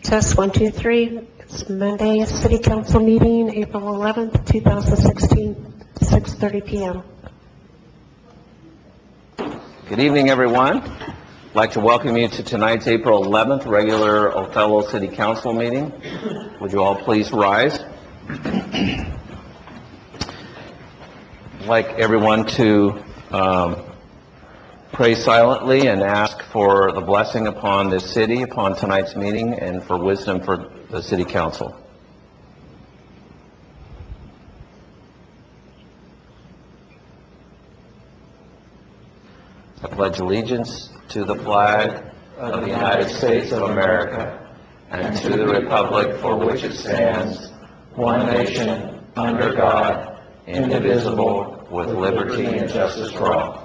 Test 1, 2, 3. It's Monday, City Council meeting, April 11th, 2016, 6:30 p.m. Good evening, everyone. I'd like to welcome you to tonight's April 11th regular Othello City Council meeting. Would you all please rise? I'd like everyone to pray silently and ask for the blessing upon this city, upon tonight's meeting, and for wisdom for the City Council. I pledge allegiance to the flag of the United States of America and to the republic for which it stands, one nation, under God, indivisible, with liberty and justice for all.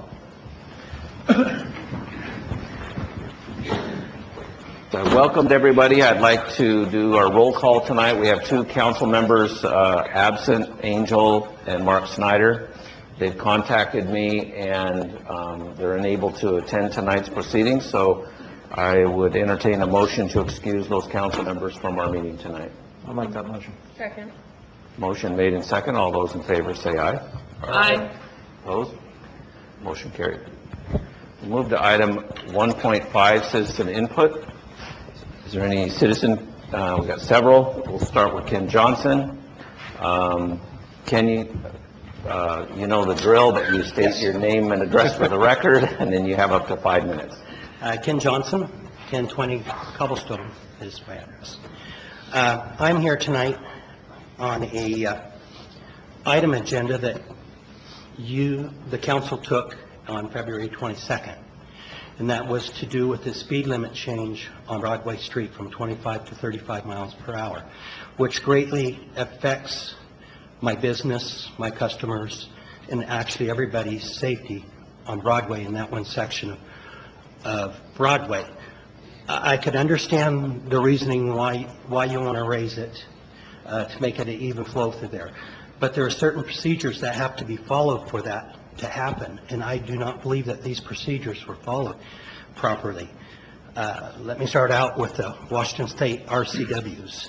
I welcomed everybody. I'd like to do our roll call tonight. We have two council members absent, Angel and Mark Snyder. They've contacted me and they're unable to attend tonight's proceedings, so I would entertain a motion to excuse those council members from our meeting tonight. I'll make that motion. Second. Motion made and second. All those in favor say aye. Aye. Opposed? Motion carried. We'll move to item 1.5, citizen input. Is there any citizen? We've got several. We'll start with Ken Johnson. Ken, you know the drill, but you state your name and address for the record, and then you have up to 5 minutes. Ken Johnson, 1020 Cobblestone is my address. I'm here tonight on a item agenda that the council took on February 22nd, and that was to do with the speed limit change on Broadway Street from 25 to 35 miles per hour, which greatly affects my business, my customers, and actually everybody's safety on Broadway in that one section of Broadway. I could understand the reasoning why you want to raise it to make it an even flow through there, but there are certain procedures that have to be followed for that to happen, and I do not believe that these procedures were followed properly. Let me start out with the Washington State RCWs.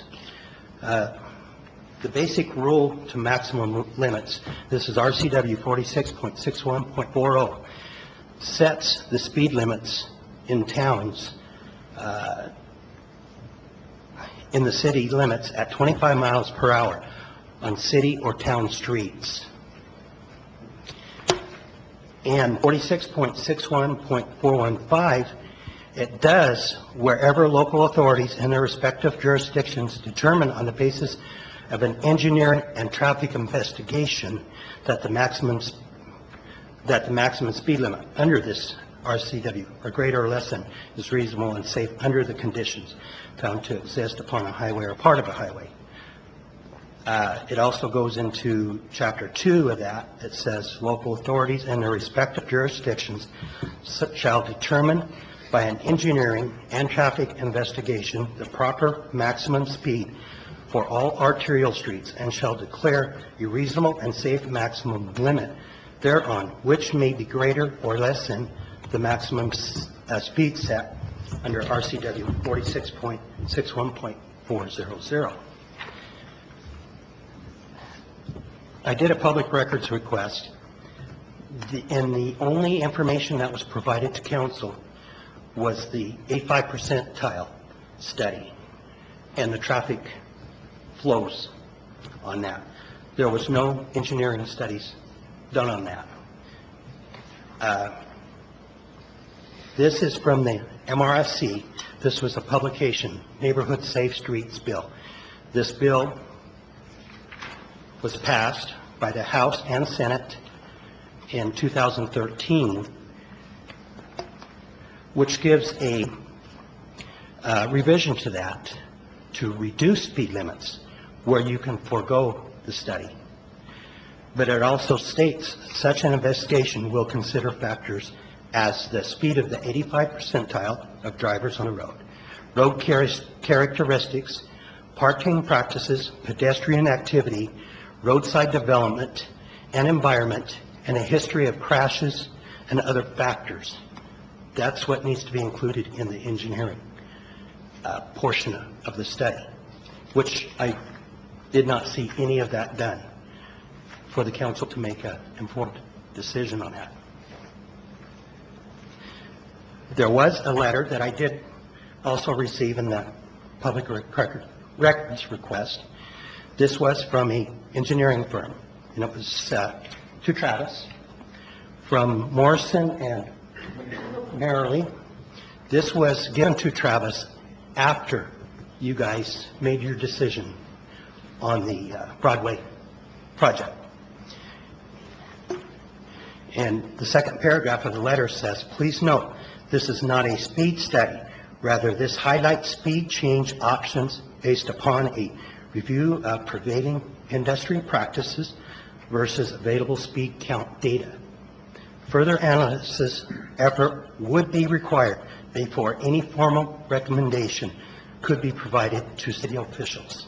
The basic rule to maximum limits, this is RCW 46.61.40, sets the speed limits in towns in the city limits at 25 miles per hour on city or town streets. And 46.61.415, it does wherever local authorities in their respective jurisdictions determine on the basis of an engineering and traffic investigation that the maximum speed limit under this RCW, or greater or less than, is reasonable and safe under the conditions found to exist upon a highway or part of a highway. It also goes into Chapter 2 of that. It says local authorities in their respective jurisdictions shall determine by an engineering and traffic investigation the proper maximum speed for all arterial streets and shall declare a reasonable and safe maximum limit thereon, which may be greater or less than the maximum speed set under RCW 46.61.400. I did a public records request, and the only information that was provided to council was the 85 percentile study and the traffic flows on that. There was no engineering studies done on that. This is from the MRSC. This was a publication, Neighborhood Safe Streets Bill. This bill was passed by the House and Senate in 2013, which gives a revision to that to reduce speed limits where you can forego the study. But it also states such an investigation will consider factors as the speed of the 85 percentile of drivers on the road characteristics, parking practices, pedestrian activity, roadside development and environment, and a history of crashes and other factors. That's what needs to be included in the engineering. portion of the study, which I did not see any of that done for the council to make an informed decision on that. There was a letter that I did also receive in the public records request. This was from an engineering firm, and it was to Travis, from Morrison and Merrily. This was given to Travis after you guys made your decision on the Broadway project. And the second paragraph of the letter says, please note, this is not a speed study. Rather, this highlights speed change options based upon a review of prevailing industry practices versus available speed count data. Further analysis effort would be required before any formal recommendation could be provided to city officials.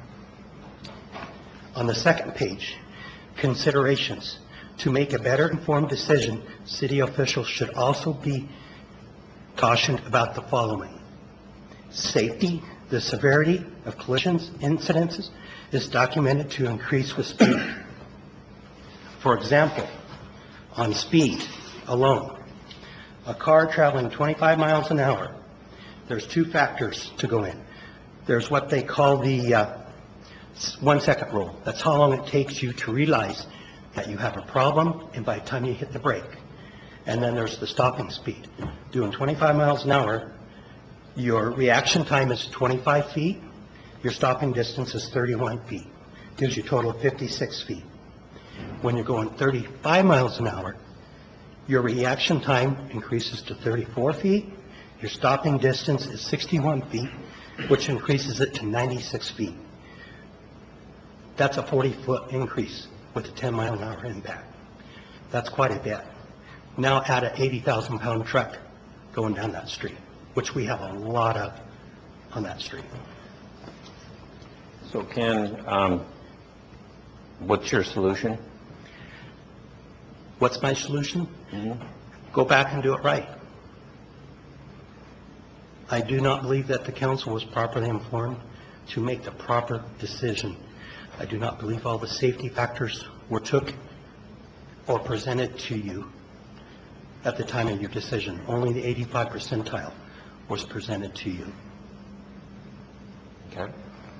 On the second page, considerations. To make a better informed decision, city officials should also be cautioned about the following. Safety. The severity of collisions incidences is documented to increase with speed. For example, on speed alone, a car traveling 25 miles an hour, there's two factors to go in. There's what they call the 1 second rule. That's how long it takes you to realize that you have a problem and by the time you hit the brake. And then there's the stopping speed. Doing 25 miles an hour, your reaction time is 25 feet, your stopping distance is 31 feet. Gives you a total of 56 feet. When you're going 35 miles an hour, your reaction time increases to 34 feet, your stopping distance is 61 feet, which increases it to 96 feet. That's a 40-foot increase with a 10-mile-an-hour impact. That's quite a bit. Now add an 80,000-pound truck going down that street, which we have a lot of on that street. So Ken, what's your solution? What's my solution? Go back and do it right. I do not believe that the council was properly informed to make the proper decision. I do not believe all the safety factors were took or presented to you at the time of your decision. Only the 85 percentile was presented to you. Okay.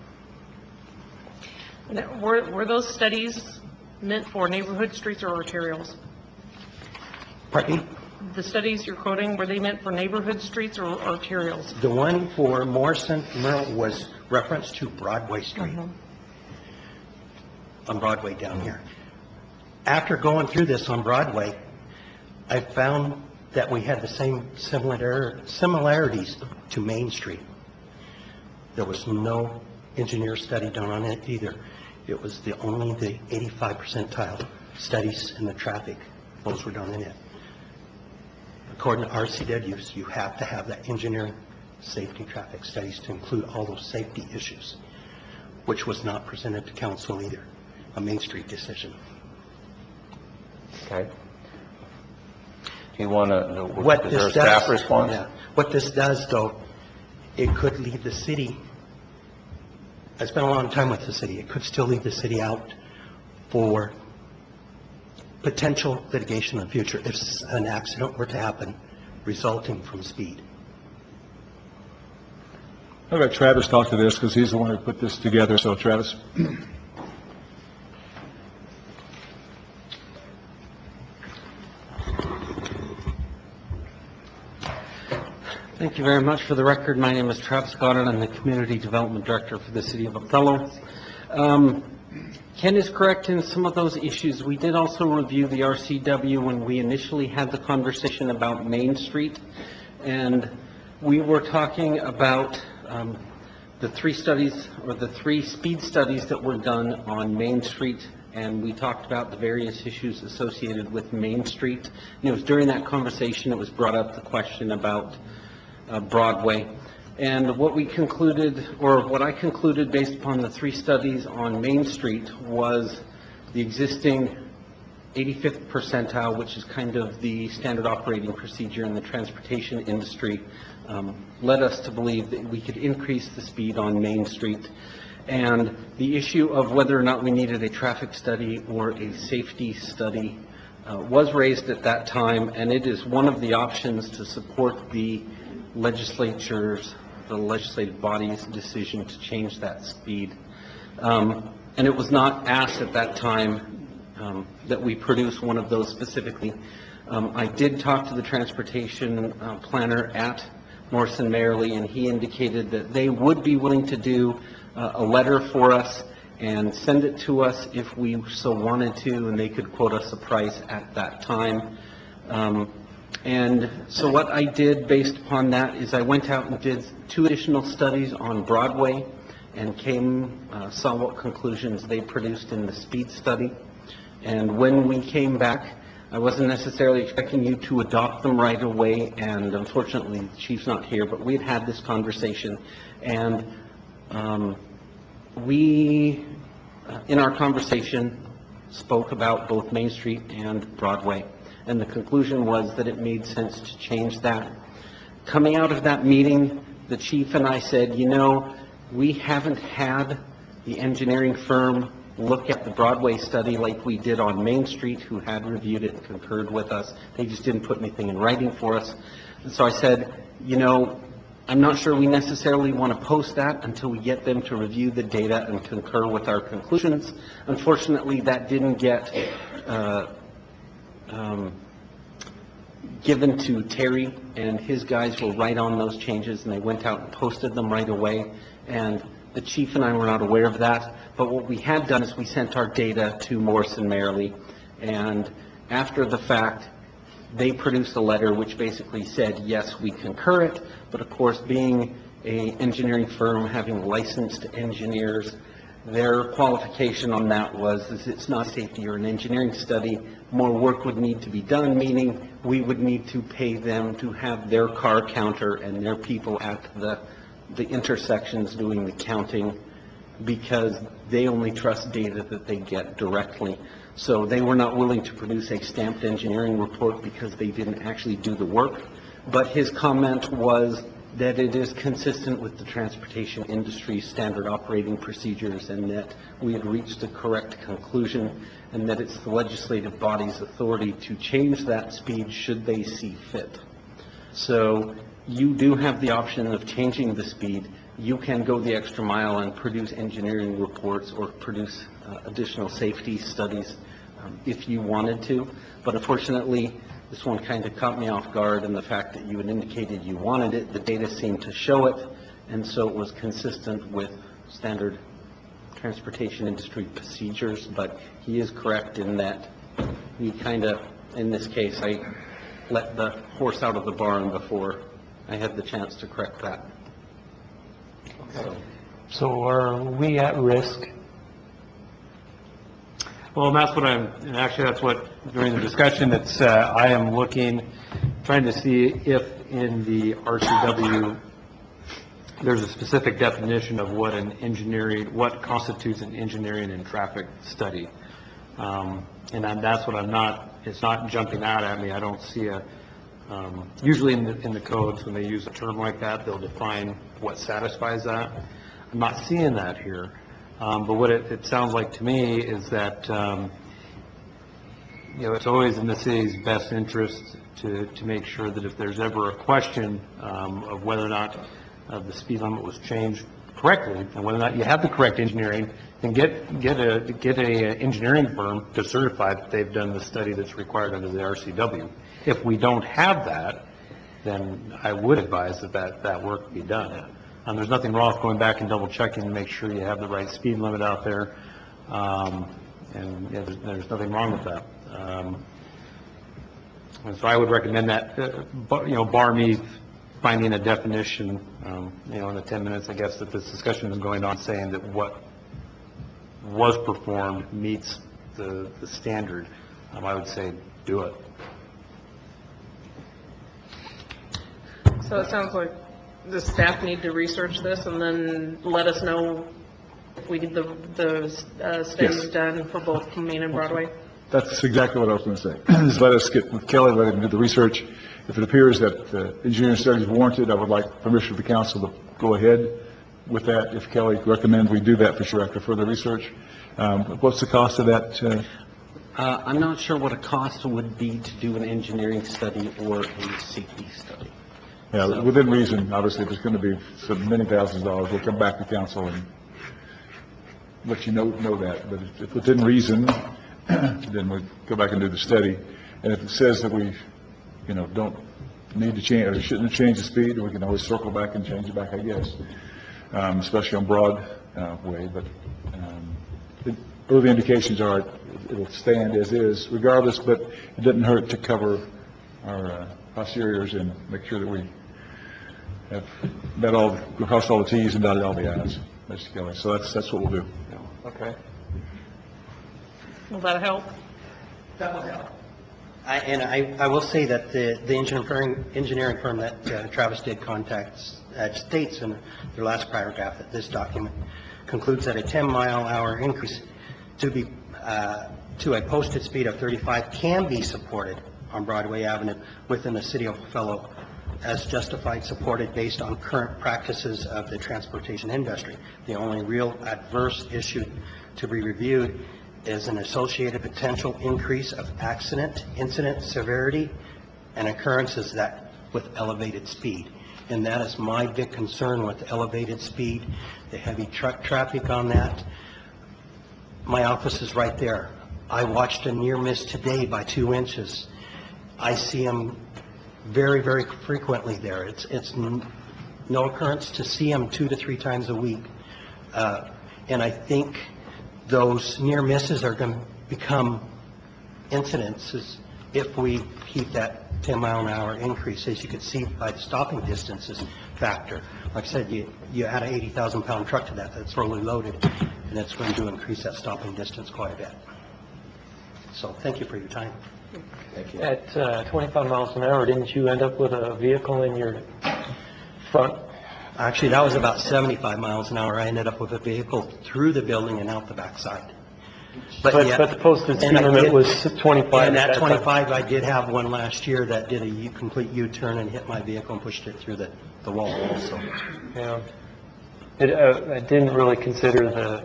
Were those studies meant for neighborhood streets or arterials? Pardon me? The studies you're quoting, were they meant for neighborhood streets or arterials? The one for Morrison Merrill was reference to Broadway Street. On Broadway down here. After going through this on Broadway, I found that we had the same similarities to Main Street. There was no engineer study done on it either. It was only the 85 percentile studies in the traffic. Those were done in it. According to RCWs, you have to have that engineering safety traffic studies to include all those safety issues, which was not presented to council either. A Main Street decision. Okay. Do you want to, What is there a this staff does, response? yeah. What this does, though, it could leave the city. I spent a long time with the city. It could still leave the city out for potential litigation in the future if an accident were to happen resulting from speed. I'll let Travis talk to this because he's the one who put this together. So, Travis. Thank you very much. For the record, my name is Travis Goddard. I'm the Community Development Director for the City of Othello. Ken is correct in some of those issues. We did also review the RCW when we initially had the conversation about Main Street, and we were talking about the three studies, or the three speed studies that were done on Main Street, and we talked about the various issues associated with Main Street. And it was during that conversation it was brought up the question about Broadway. And what we concluded, or what I concluded based upon the three studies on Main Street, was the existing 85th percentile, which is kind of the standard operating procedure in the transportation industry, led us to believe that we could increase the speed on Main Street. And the issue of whether or not we needed a traffic study or a safety study was raised at that time, and it is one of the options to support the legislative body's decision to change that speed. And it was not asked at that time that we produce one of those specifically. I did talk to the transportation planner at Morrison Mayerly, and he indicated that they would be willing to do a letter for us and send it to us if we so wanted to, and they could quote us a price at that time. And so what I did based upon that is I went out and did 2 additional studies on Broadway and saw what conclusions they produced in the speed study. And when we came back, I wasn't necessarily expecting you to adopt them right away, and unfortunately, the chief's not here, but we had this conversation, and we, in our conversation, spoke about both Main Street and Broadway, and the conclusion was that it made sense to change that. Coming out of that meeting, the chief and I said, you know, we haven't had the engineering firm look at the Broadway study like we did on Main Street, who had reviewed it and concurred with us. They just didn't put anything in writing for us. And so I said, you know, I'm not sure we necessarily want to post that until we get them to review the data and concur with our conclusions. Unfortunately, that didn't get given to Terry, and his guys were right on those changes, and they went out and posted them right away. And the chief and I were not aware of that, but what we had done is we sent our data to Morrison Mayerly, and after the fact, they produced a letter which basically said, yes, we concur it, but of course, being an engineering firm having licensed engineers, their qualification on that was it's not safety or an engineering study. More work would need to be done, meaning we would need to pay them to have their car counter and their people at the intersections doing the counting, because they only trust data that they get directly. So they were not willing to produce a stamped engineering report because they didn't actually do the work. But his comment was that it is consistent with the transportation industry's standard operating procedures, and that we had reached a correct conclusion, and that it's the legislative body's authority to change that speed should they see fit. So you do have the option of changing the speed. You can go the extra mile and produce engineering reports or produce additional safety studies if you wanted to. But unfortunately, this one kind of caught me off guard, and the fact that you had indicated you wanted it, the data seemed to show it, and so it was consistent with standard transportation industry procedures. But he is correct in that we kind of, in this case, I let the horse out of the barn before I had the chance to correct that. So are we at risk? Well, and that's what that's what, during the discussion, it's, I am trying to see if in the RCW, there's a specific definition of what constitutes an engineering and traffic study. And that's what it's not jumping out at me. I don't see usually in the codes, when they use a term like that, they'll define what satisfies that. I'm not seeing that here. But what it sounds like to me is that, it's always in the city's best interest to make sure that if there's ever a question of whether or not the speed limit was changed correctly, and whether or not you have the correct engineering, then get a engineering firm to certify that they've done the study that's required under the RCW. If we don't have that, then I would advise that work be done. There's nothing wrong with going back and double checking to make sure you have the right speed limit out there. There's nothing wrong with that. And so I would recommend that, bar me finding a definition, in the 10 minutes, I guess, that this discussion is going on, saying that what was performed meets the standard. I would say do it. So it sounds like the staff need to research this and then let us know if we need the studies done for both Main and Broadway. That's exactly what I was going to say. Just let us get with Kelly, let him do the research. If it appears that engineering study is warranted, I would like permission of the council to go ahead with that. If Kelly recommends we do that for sure after further research. What's the cost of that? I'm not sure what a cost would be to do an engineering study or a safety study. Yeah, within reason, obviously, if it's going to be some many thousands of dollars, we'll come back to council and let you know that. But if within reason, then we go back and do the study. And if it says that we, don't need to change, or shouldn't have changed the speed, we can always circle back and change it back, I guess, especially on Broadway. But the early indications are it'll stand as is regardless, but it doesn't hurt to cover our posteriors and make sure that we have crossed all the T's and dotted all the I's, Mr. Kelly. So that's what we'll do. Okay. Will that help? That will help. I will say that the engineering firm that Travis did contact states in their last paragraph that this document concludes that a 10-mile-an-hour increase to a posted speed of 35 can be supported on Broadway Avenue within the city of Buffalo as justified, supported based on current practices of the transportation industry. The only real adverse issue to be reviewed is an associated potential increase of accident, incident severity, and occurrences that with elevated speed. And that is my big concern with elevated speed, the heavy truck traffic on that. My office is right there. I watched a near miss today by 2 inches. I see them very, very frequently there. It's no occurrence to see them 2 to 3 times a week. And I think those near misses are going to become incidences if we keep that 10-mile-an-hour increase, as you can see by the stopping distances factor. Like I said, you add an 80,000-pound truck to that that's fully loaded, and it's going to increase that stopping distance quite a bit. So thank you for your time. Thank you. At 25 miles an hour, didn't you end up with a vehicle in your front? Actually, that was about 75 miles an hour. I ended up with a vehicle through the building and out the backside. But the posted speed limit was 25. And at at that time. 25, I did have one last year that did a complete U-turn and hit my vehicle and pushed it through the wall also. Yeah. I didn't really consider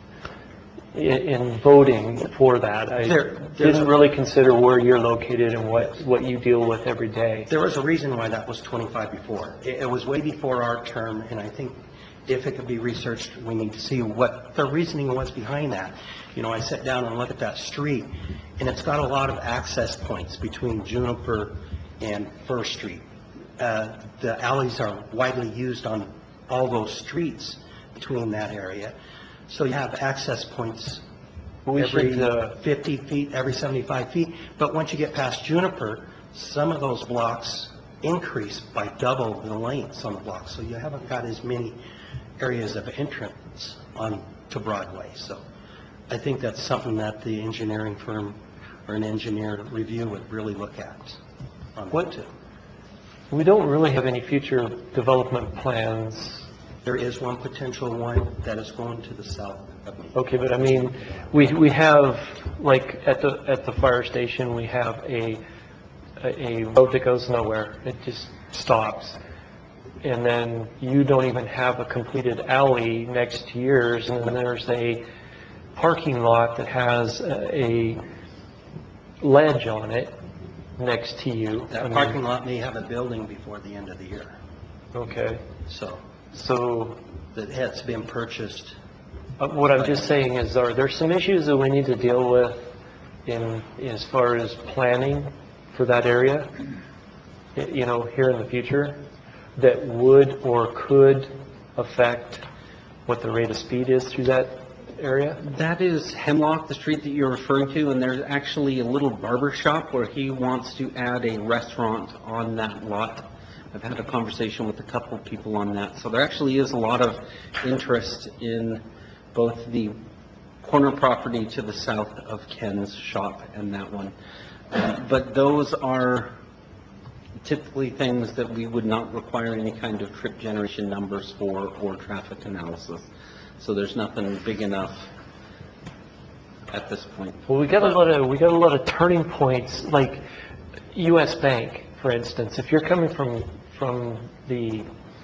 in voting for that, I didn't really consider where you're located and what you deal with every day. There was a reason why that was 25 before. It was way before our term, and I think if it could be researched, we need to see what the reasoning was behind that. I sat down and looked at that street, and it's got a lot of access points between Juniper and First Street. The alleys are widely used on all those streets between that area. So you have access points every 50 feet, every 75 feet. But once you get past Juniper, some of those blocks increase by double the lengths on the block. So you haven't got as many areas of entrance to Broadway. So I think that's something that the engineering firm or an engineer review would really look at on that too. We don't really have any future development plans. There is one potential one that is going to the south of me. Okay, but I mean, we have, like, at the fire station, we have a road that goes nowhere. It just stops. And then you don't even have a completed alley next to yours, and then there's a parking lot that has a ledge on it next to you. That parking lot may have a building before the end of the year. Okay. So that has been purchased. What I'm just saying is, are there some issues that we need to deal with as far as planning for that area, here in the future, that would or could affect what the rate of speed is through that area? That is Hemlock, the street that you're referring to, and there's actually a little barber shop where he wants to add a restaurant on that lot. I've had a conversation with a couple of people on that. So there actually is a lot of interest in both the corner property to the south of Ken's shop and that one. But those are typically things that we would not require any kind of trip generation numbers for or traffic analysis. So there's nothing big enough at this point. Well, we got a lot of turning points, like US Bank, for instance. If you're coming from the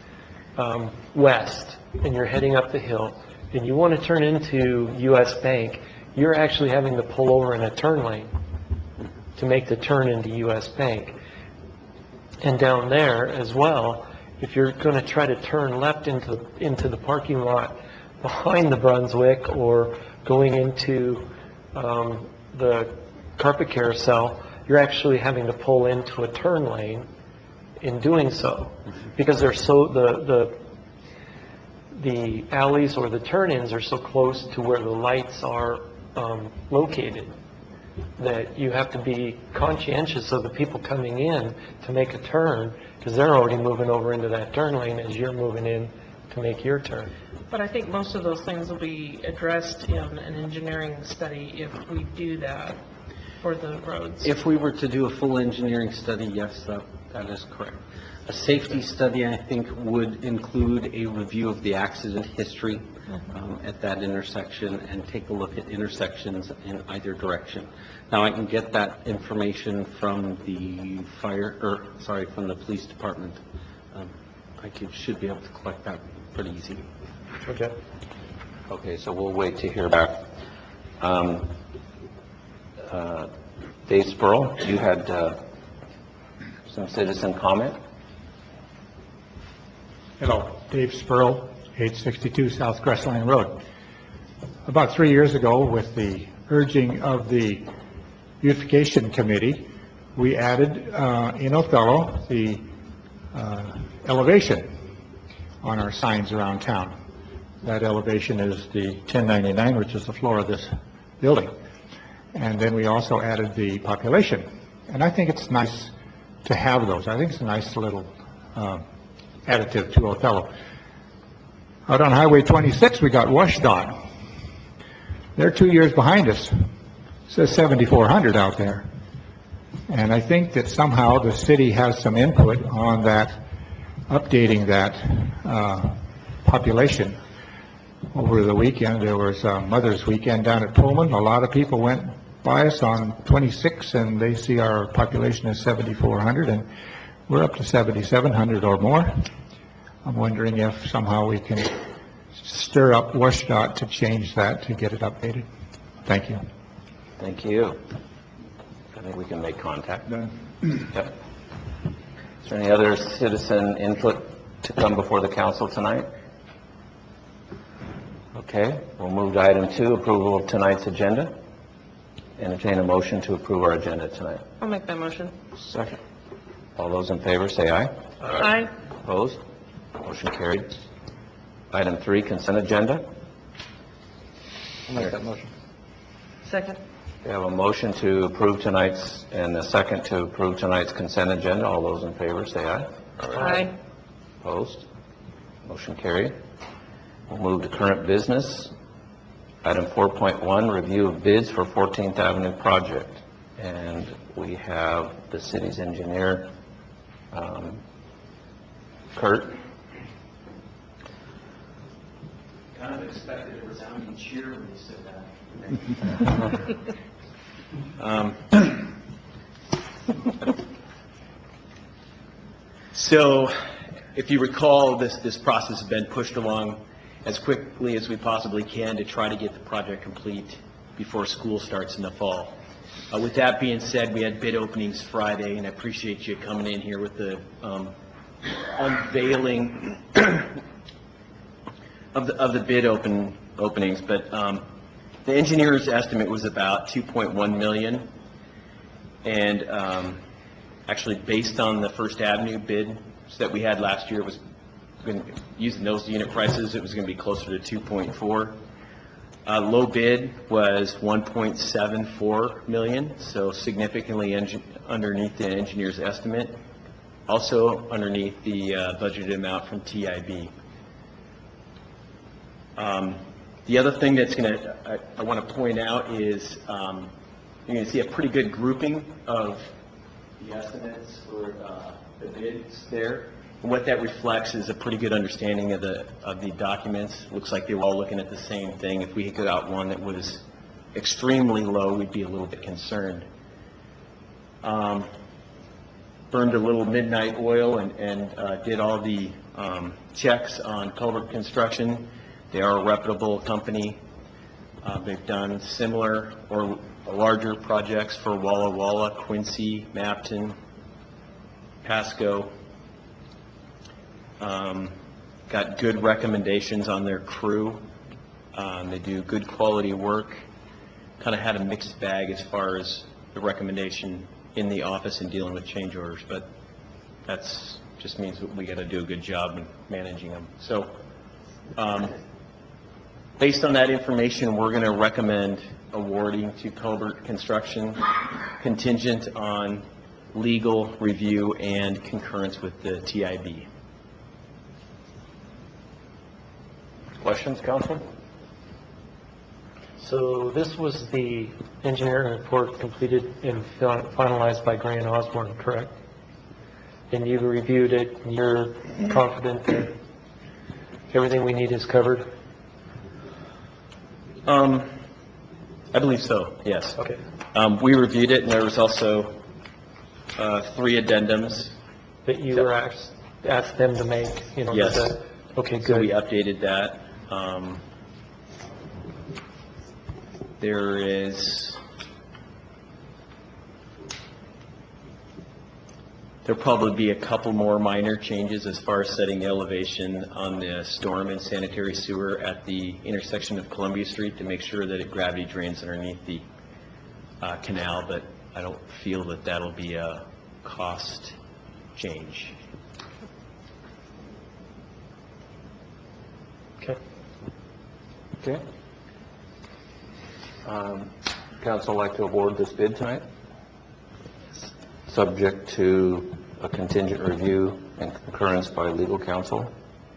west and you're heading up the hill and you want to turn into US Bank, you're actually having to pull over in a turn lane to make the turn into US Bank. And down there as well, if you're going to try to turn left into the parking lot behind the Brunswick or going into the carpet carousel, you're actually having to pull into a turn lane in doing so, because they're so the alleys or the turn-ins are so close to where the lights are located, that you have to be conscientious of the people coming in to make a turn, because they're already moving over into that turn lane as you're moving in to make your turn. But I think most of those things will be addressed in an engineering study if we do that for the roads. If we were to do a full engineering study, yes, that is correct. A safety study, I think, would include a review of the accident history at that intersection and take a look at intersections in either direction. Now, I can get that information from the from the police department. Should be able to collect that pretty easy. Okay. Okay, so we'll wait to hear back. Dave Spurl, you had some citizen comment? Hello, Dave Spurl, 862 South Crestline Road. About 3 years ago, with the urging of the Beautification Committee, we added in Othello the elevation on our signs around town. That elevation is the 1099, which is the floor of this building. And then we also added the population. And I think it's nice to have those. I think it's a nice little additive to Othello. Out on Highway 26, we got WashDOT. They're 2 years behind us. It says 7,400 out there. And I think that somehow the city has some input on that, updating that population. Over the weekend, there was Mother's Weekend down at Pullman. A lot of people went by us on 26, and they see our population is 7,400, and we're up to 7,700 or more. I'm wondering if somehow we can stir up WashDOT to change that, to get it updated. Thank you. Thank you. I think we can make contact. Done. Yep. Is there any other citizen input to come before the council tonight? Okay, we'll move to item 2, approval of tonight's agenda. Entertain a motion to approve our agenda tonight. I'll make that motion. Second. All those in favor say aye. Aye. Opposed? Motion carried. Item 3, consent agenda. I'll make that motion. Second. We have a motion to approve tonight's, and a second to approve tonight's consent agenda. All those in favor say aye. Aye. Opposed? Motion carried. We'll move to current business. Item 4.1, review of bids for 14th Avenue project. And we have the city's engineer, Kurt. Kind of expected a resounding cheer when you said that. So, if you recall, this process has been pushed along as quickly as we possibly can to try to get the project complete before school starts in the fall. With that being said, we had bid openings Friday, and I appreciate you coming in here with the unveiling of the bid openings. But the engineer's estimate was about $2.1 million, and actually based on the First Avenue bids that we had last year, it was using those unit prices, it was going to be closer to 2.4. Low bid was 1.74 million, so significantly underneath the engineer's estimate, also underneath the budgeted amount from TIB. The other thing that's I want to point out is you're going to see a pretty good grouping of the estimates for the bids there. And what that reflects is a pretty good understanding of the documents. Looks like they were all looking at the same thing. If we got one that was extremely low, we'd be a little bit concerned. Burned a little midnight oil and did all the checks on culvert construction. They are a reputable company. They've done similar or larger projects for Walla Walla, Quincy, Mapton, Pasco. Got good recommendations on their crew. They do good quality work. Kind of had a mixed bag as far as the recommendation in the office and dealing with change orders, but that's just means we got to do a good job in managing them. So based on that information, we're going to recommend awarding to Culvert Construction contingent on legal review and concurrence with the TIB. Questions, Council? So this was the engineering report completed and finalized by Grant Osborne, correct? And you reviewed it, and you're confident that everything we need is covered? I believe so, yes. Okay. We reviewed it, and there was also 3 addendums. That you were asked them to make, you know? Yes. Okay, So we good. updated that. There'll probably be a couple more minor changes as far as setting the elevation on the storm and sanitary sewer at the intersection of Columbia Street to make sure that it gravity drains underneath the canal, but I don't feel that that'll be a cost change. Okay. Okay. Council like to award this bid tonight? Subject to a contingent review and concurrence by legal counsel.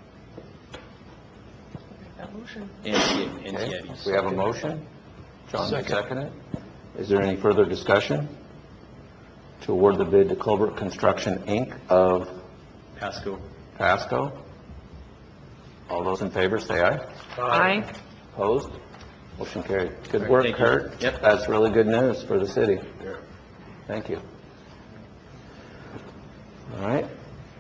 That motion. And Okay. TIBs. We have a motion. John, second it. Is there any further discussion to award the bid to Culvert Construction, Inc. of Pasco. Pasco? All those in favor, say aye. Aye. Opposed? Motion carried. Good All right, work, thank you. Kurt. Yep. That's really good news for the city. Thank you. All right.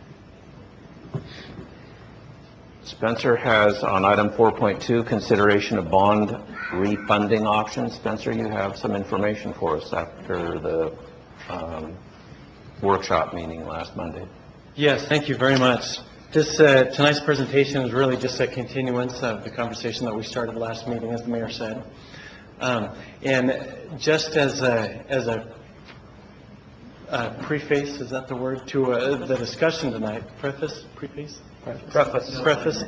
Spencer has, on item 4.2, consideration of bond refunding options. Spencer, you have some information for us after the workshop meeting last Monday. Yes, thank you very much. This tonight's presentation is really just a continuance of the conversation that we started last meeting, as the mayor said. And just as a preface, is that the word, to the discussion tonight? Preface? Preface? Preface.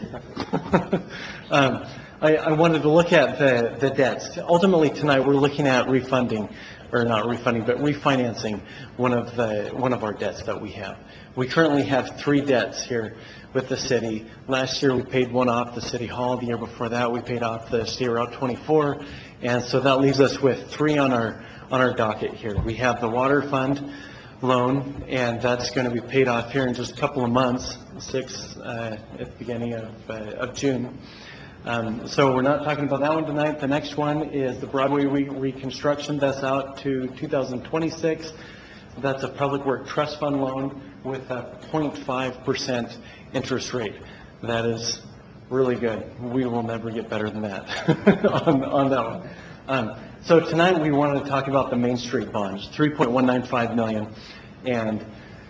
I wanted to look at the debts. Ultimately, tonight, we're looking at refunding, or not refunding, but refinancing one of our debts that we have. We currently have 3 debts here with the city. Last year, we paid one off the City Hall. The year before that, we paid off the State Route 24. And so that leaves us with 3 on our docket here. We have the water fund loan, and that's going to be paid off here in just a couple of months, 6 at the beginning of June. So we're not talking about that one tonight. The next one is the Broadway reconstruction. That's out to 2026. That's a Public Work Trust Fund loan with a 0.5% interest rate. That is really good. We will never get better than that on that one. So tonight we wanted to talk about the Main Street bonds, $3.195 million, and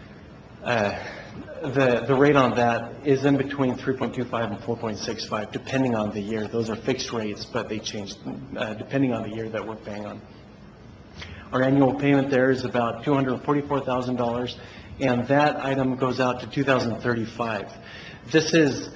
the rate on that is in between 3.25 and 4.65, depending on the year. Those are fixed rates, but they change depending on the year that we're paying on. Our annual payment there is about $244,000, and that item goes out to 2035. This is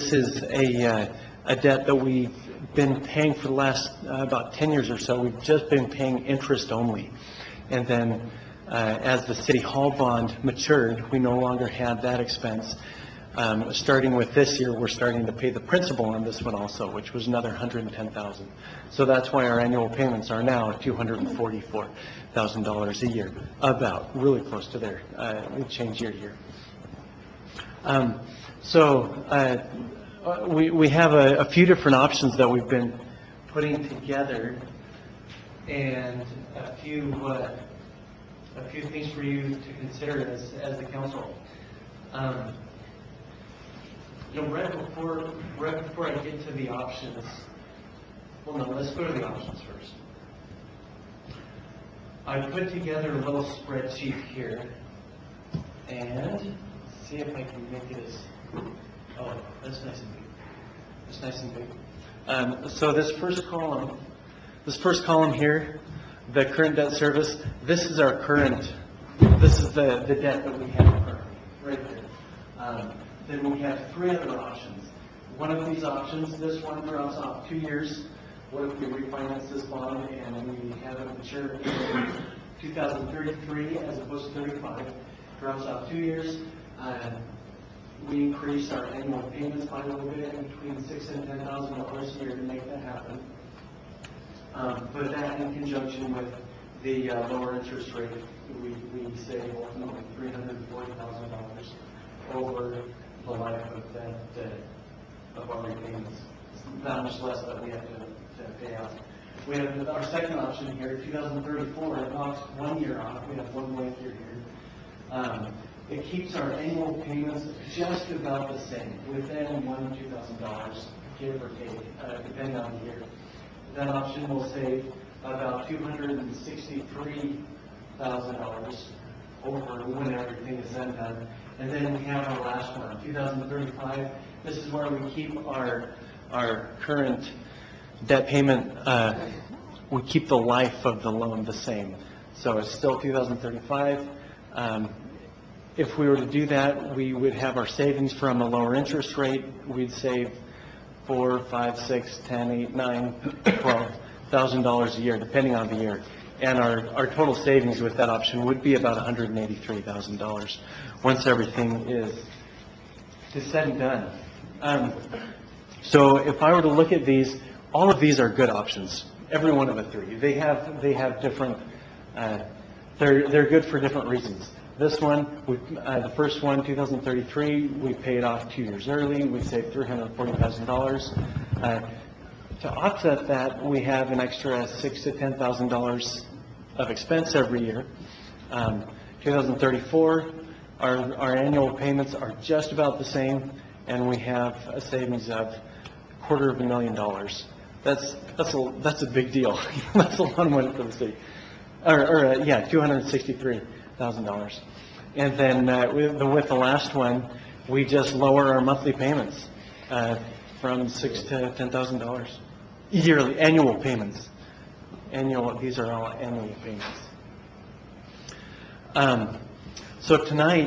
a debt that we've been paying for the last about 10 years or so. We've just been paying interest only. And then as the City Hall bond matured, we no longer had that expense. Starting with this year, we're starting to pay the principal on this one also, which was another $110,000. So that's why our annual payments are now $244,000 a year, about really close to there. We change year to year. We have a few different options that we've been putting together and a few things for you to consider as the council. Right before I get to the options, well, no, let's go to the options first. I put together a little spreadsheet here, and see if I can make it as, oh, that's nice and big. That's nice and big. So this first column here, the current debt service, this is our current, this is the debt that we have currently, right there. Then we have three other options. One of these options, this one drops off 2 years. What if we refinance this bond and we have it mature in 2033 as opposed to 35? Drops off 2 years. We increase our annual payments by a little bit, between $6,000 and $10,000 a year to make that happen. But that in conjunction with the lower interest rate, we save ultimately $340,000 over the life of that of our repayments. It's that much less that we have to pay out. We have our second option here, 2034. It knocks 1 year off. We have one blank year here. It keeps our annual payments just about the same, within $1,000 to $2,000, give or take, depending on the year. That option will save about $263,000 over when everything is done. And then we have our last one, 2035. This is where we keep our current debt payment, we keep the life of the loan the same. So it's still 2035. If we were to do that, we would have our savings from a lower interest rate. We'd save $4,000, $5,000, $6,000, $10,000, $8,000, $9,000, $12,000 a year, depending on the year. And our total savings with that option would be about $183,000 once everything is said and done. So if I were to look at these, all of these are good options. Every one of the three. They have different. They're good for different reasons. This one, the first one, 2033, we paid off 2 years early. We saved $340,000. To offset that, we have an extra $6,000 to $10,000 of expense every year. 2034, our annual payments are just about the same, and we have a savings of $250,000. That's a big deal. That's a lot of money for the city. $263,000. And then with the last one, we just lower our monthly payments from $6,000 to $10,000 yearly, annual payments. These are all annual payments. So tonight,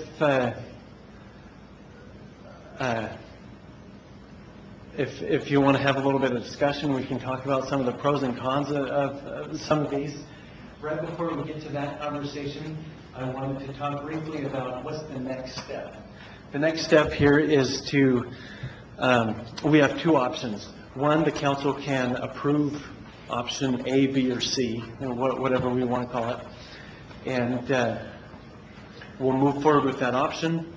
if you want to have a little bit of discussion, we can talk about some of the pros and cons of some of these. Right before we get to that conversation, I wanted to talk briefly about what's the next step. The next step here is we have two options. One, the council can approve option A, B, or C, whatever we want to call it, and we'll move forward with that option.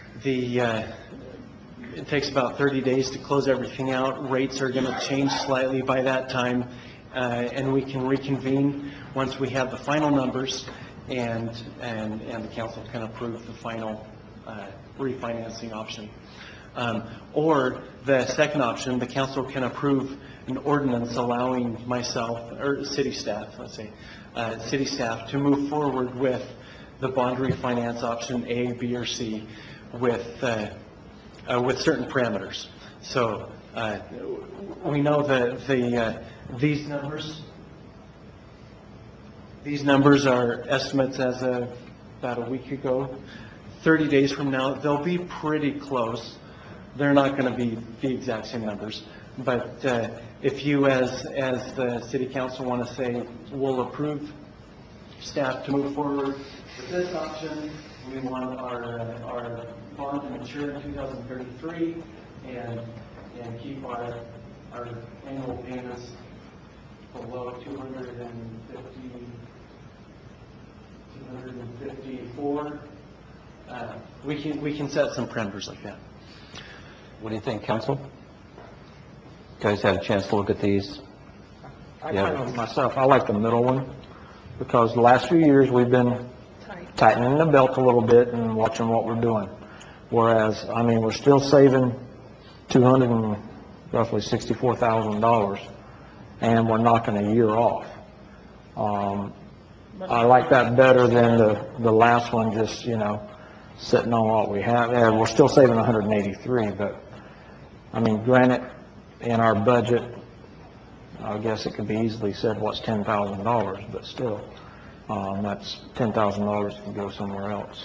It takes about 30 days to close everything out. Rates are going to change slightly by that time, and we can reconvene once we have the final numbers and the council can approve the final refinancing option. Or the second option, the council can approve an ordinance allowing myself, or city staff, city staff to move forward with the bond refinance option A, B, or C with certain parameters. So we know that these numbers are estimates as of about a week ago. 30 days from now, they'll be pretty close. They're not going to be the exact same numbers. But if you, as the city council, want to say, we'll approve staff to move forward with this option, we want our bond to mature in 2033 and keep our annual payments below 254. We can set some parameters like that. What do you think, council? You guys had a chance to look at these? Myself, I like the middle one, because the last few years, we've been tightening the belt a little bit and watching what we're doing. Whereas, I mean, we're still saving roughly $64,000, and we're knocking a year off. I like that better than the last one, just, sitting on what we have. Yeah, we're still saving 183, but, I mean, granted, in our budget, I guess it could be easily said, what's $10,000, but still, that's $10,000 can go somewhere else.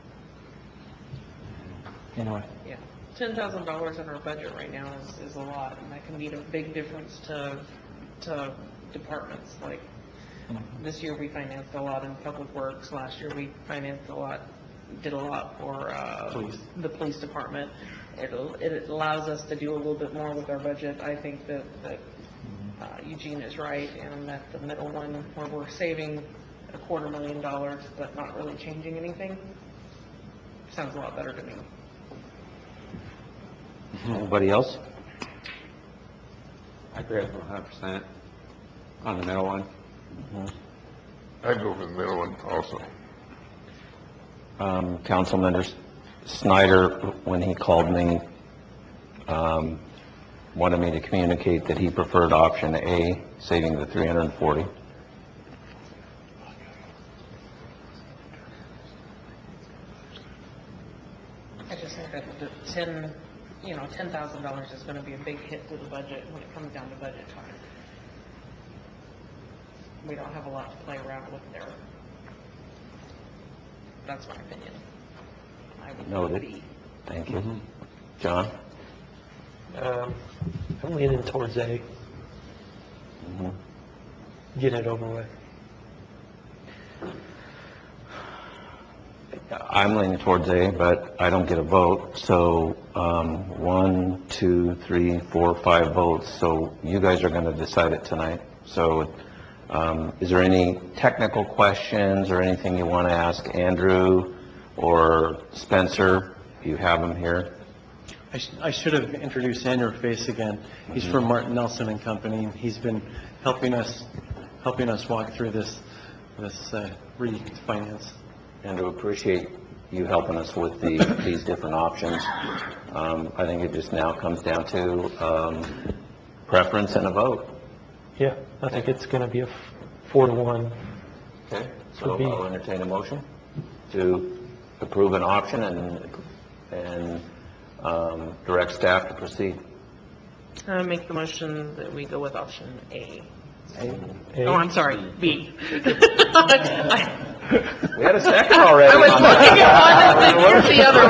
Anyway. Yeah, $10,000 in our budget right now is a lot, and that can mean a big difference to departments. Like, this year we financed a lot in Public Works, last year we financed did a lot for the police department. It allows us to do a little bit more with our budget. I think that Eugene is right, and that the middle one, where we're saving $250,000 but not really changing anything, sounds a lot better to me. Anybody else? I agree 100% on the middle one. I'd go for the middle one also. Councilman Snyder, when he called me, wanted me to communicate that he preferred option A, saving the $340,000. I just think that the $10,000 is going to be a big hit to the budget when it comes down to budget time. We don't have a lot to play around with there. That's my opinion. I would Noted. be. Thank you. John? I'm leaning towards A. Get it over with. I'm leaning towards A, but I don't get a vote, so 1, 2, 3, 4, 5 votes, so you guys are going to decide it tonight. So is there any technical questions or anything you want to ask Andrew or Spencer? You have them here. I should have introduced Andrew Face again. He's from Martin Nelson and Company. He's been helping us walk through this refinance. Andrew, appreciate you helping us with these different options. I think it just now comes down to preference and a vote. Yeah, I think it's going to be a 4-1. Okay, so I'll entertain a motion to approve an option and direct staff to proceed. I make the motion that we go with option A. A. Oh, I'm sorry, B. We had a second already. I was looking at one and thinking the other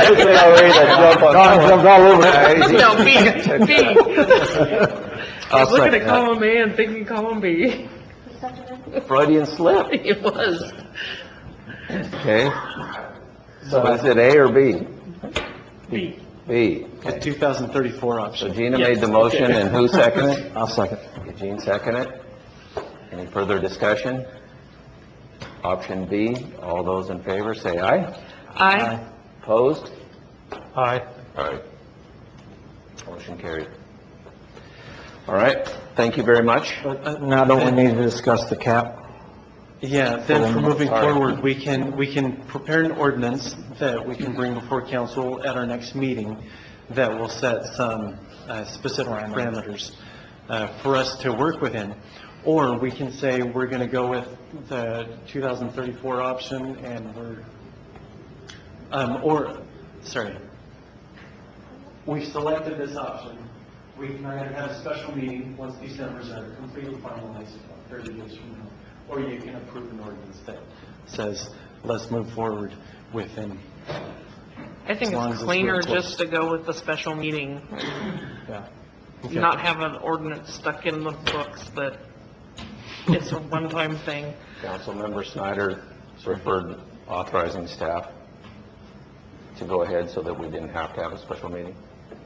one. No, B. I was looking at column A and thinking column B. Freudian slip. It was. Okay. So is it A or B? B. B. The 2034 option. So Gina made the motion, and who seconded it? I'll second. Eugene seconded it. Any further discussion? Option B, all those in favor say aye. Aye. Opposed? Aye. Aye. Motion carried. All right, thank you very much. Now, don't we need to discuss the cap? Yeah, then for moving Sorry. forward, we can prepare an ordinance that we can bring before council at our next meeting that will set some specific parameters for us to work within. Or we can say we're going to go with the 2034 option and we've selected this option. We can either have a special meeting once these numbers are completely finalized 30 days from now, or you can approve an ordinance that says, let's move forward within. I think it's cleaner just to go with the special meeting, Yeah. not have an ordinance stuck in the books that it's a one-time thing. Councilmember Snyder referred authorizing staff to go ahead so that we didn't have to have a special meeting.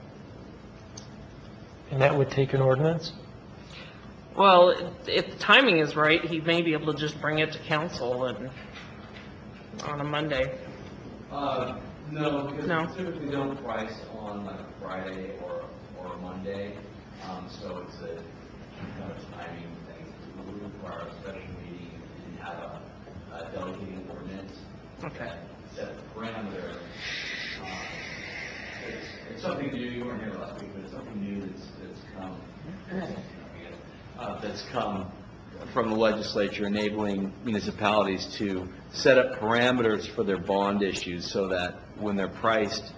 And that would take an ordinance? Well, if the timing is right, he may be able to just bring it to council and on a Monday. No, because No. we typically don't price on like a Friday or a Monday, so it's a kind of timing thing. require a special meeting and have a delegating ordinance. Okay. Set a parameter. It's something new, you weren't here last week, but it's something new that's come from the legislature enabling municipalities to set up parameters for their bond issues so that when they're priced,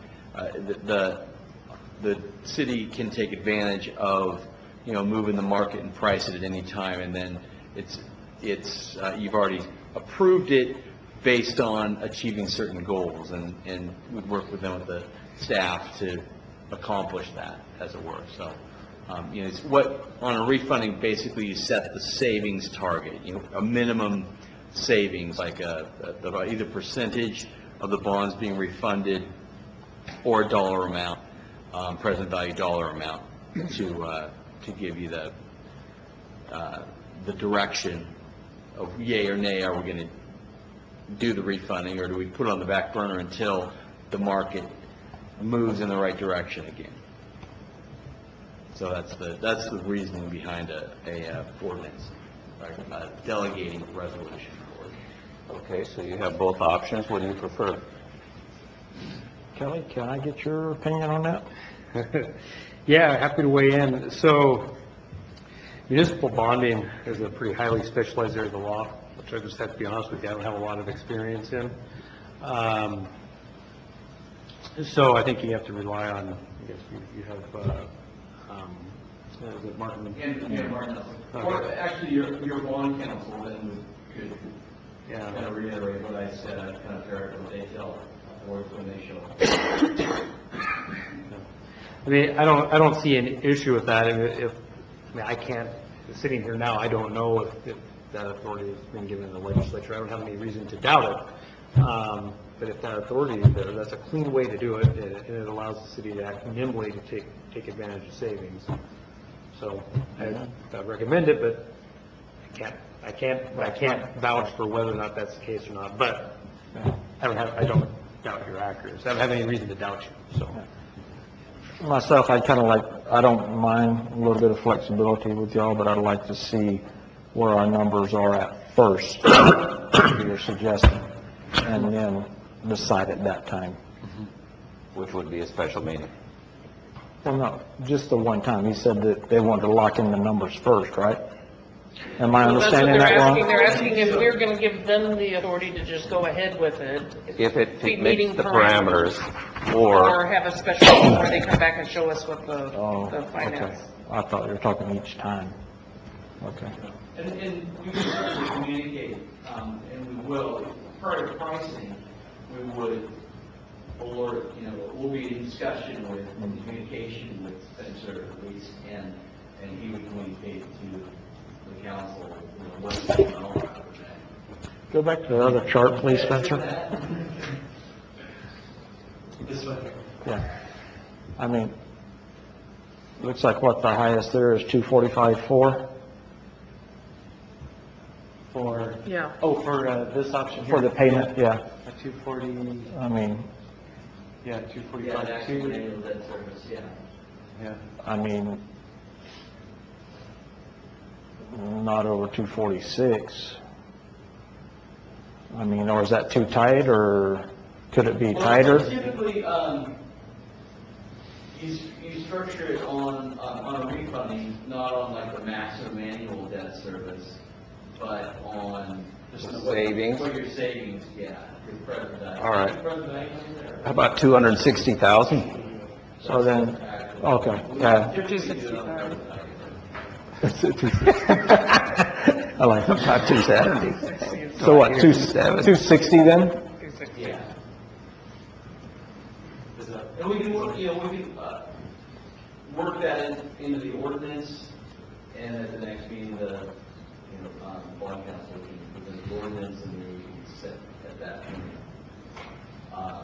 the city can take advantage of, moving the market and price it at any time, and then you've already approved it based on achieving certain goals, and we'd work with them with the staff to accomplish that, as it were. So, it's on a refunding, basically you set the savings target, a minimum savings, like either percentage of the bonds being refunded or a dollar amount, present value dollar amount, to give you the direction of yay or nay. Are we going to do the refunding, or do we put it on the back burner until the market moves in the right direction again? So that's the reasoning behind a ordinance, a delegating resolution. Okay, so you have both options. What do you prefer? Kelly, can I get your opinion on that? Yeah, happy to weigh in. So municipal bonding is a pretty highly specialized area of the law, which I just have to be honest with you, I don't have a lot of experience in. So I think you have to rely on, I guess you have, is it Martin? Yeah, Martin. Or actually, your bond counsel then could kind of reiterate what I said, kind of verify what they tell boards when they show up. I mean, I don't see an issue with that. I can't, sitting here now, I don't know if that authority has been given to the legislature. I don't have any reason to doubt it. But if that authority is there, that's a clean way to do it, and it allows the city to act nimbly to take advantage of savings. So I'd recommend it, but I can't vouch for whether or not that's the case or not. But I don't doubt your accuracy. I don't have any reason to doubt you. So. Myself, I don't mind a little bit of flexibility with y'all, but I'd like to see where our numbers are at first, you're suggesting, and then decide at that time. Which would be a special meeting. Well, no, just the one time. He said that they wanted to lock in the numbers first, right? Am I understanding that wrong? They're asking if we're going to give them the authority to just go ahead with it. If it Meeting meets the parameters, or have a special meeting where they come back and show us what the finance. Okay. I thought you were talking each time. Okay. And we can certainly communicate, and we will. Part of pricing, we would alert, we'll be in discussion with, in communication with Spencer at least, and he would communicate to the council, what's going on. Go back to the other chart, please, Spencer. This one. Yeah. I mean, looks like what the highest there is 245.4 For, Yeah. for this option here? for the payment, yeah. 240, I mean, yeah, Yeah, 245, actually, 2. annual debt service, yeah. Yeah. I mean, not over 246. I mean, or is that too tight, or could it be tighter? Well, typically, you structure it on a refunding, not on like the maximum annual debt service, but on Just the savings? What your savings, yeah, your present value. All right. Your present value number there? How about 260,000? So then, okay, yeah. 265. I like about 270. So what, 260 then? Yeah. And we can, work that into the ordinance, and at the next meeting, the, bond council can present the ordinance, and then we can set at that point,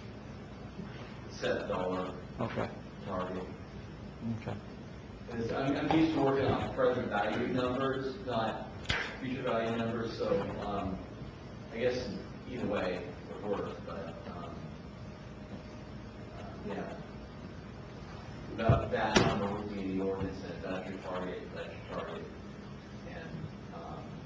set dollar Okay, target. okay. Because I'm used to working on present value numbers, not future value numbers, so, I guess either way it works, but, yeah. That number would be the ordinance, and that's your target, and,